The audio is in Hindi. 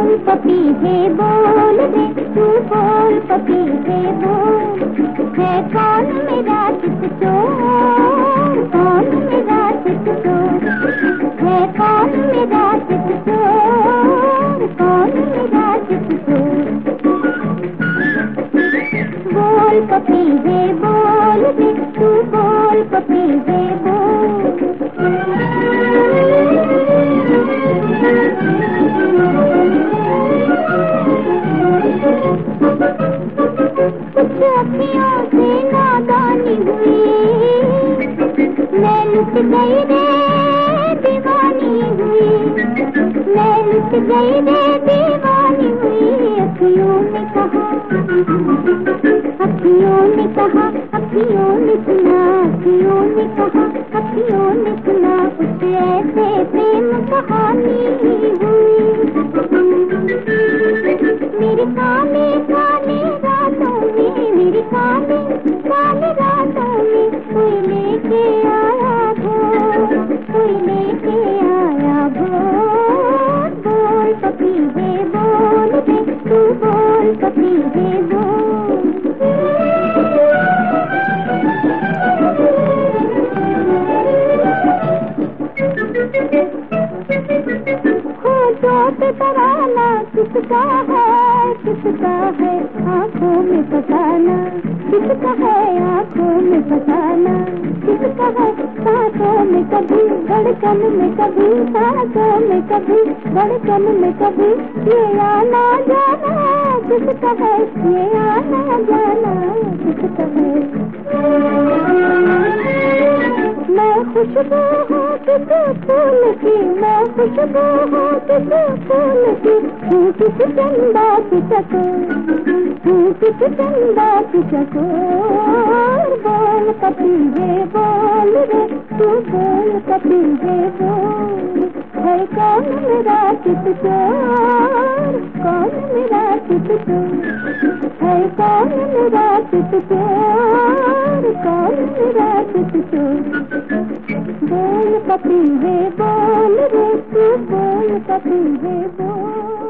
पपीहे बोल रे तू बोल पपीहे बोल, है कौन मेरा चित चोर, कौन मेरा चित चोर, है कौन मेरा चित चोर, कौन मेरा चित चोर। बोल पपीहे बोल रे तू बोल पपीहे बोल। कुछ अखियों से नादानी हुई, मैं लुट गई रे दीवानी हुई, मैं लुट गई रे दीवानी हुई। अखियों ने कहा, अखियों ने कहा, अखियों ने सुना, अखियों ने कहा, अखियों ने सुना, उससे ऐसे प्रेम कहानी हुई। मेरे काले काले रातों में, मेरी काले काले रातों में कोई लेके आया भोर, कोई लेके आया भोर। बोल पपीहे बोल रे तू बोल पपीहे बोल। खोजो पे तराना किसका है, किसका है आँखों में फसाना, किसका है आँखों में फसाना, किसका है सांसों में कभी धड़कन में कभी, सांसों में कभी धड़कन में कभी। ये आना जाना किसका है, ये आना जाना किसका है। मैं खुशबू हूँ किसी फूल की, मैं खुशबू हूँ किसी फूल की, हूँ किसी चंदा की चकोर, हूँ किसी चंदा की चकोर। बोल पपीहे बोल रे तू बोल पपीहे बोल, है कौन मेरा चित चोर, कौन मेरा चित चोर, है कौन मेरा चित चोर, कौन मेरा चित चोर। बोल पपीहे बोल रे तू बोल पपीहे बोल।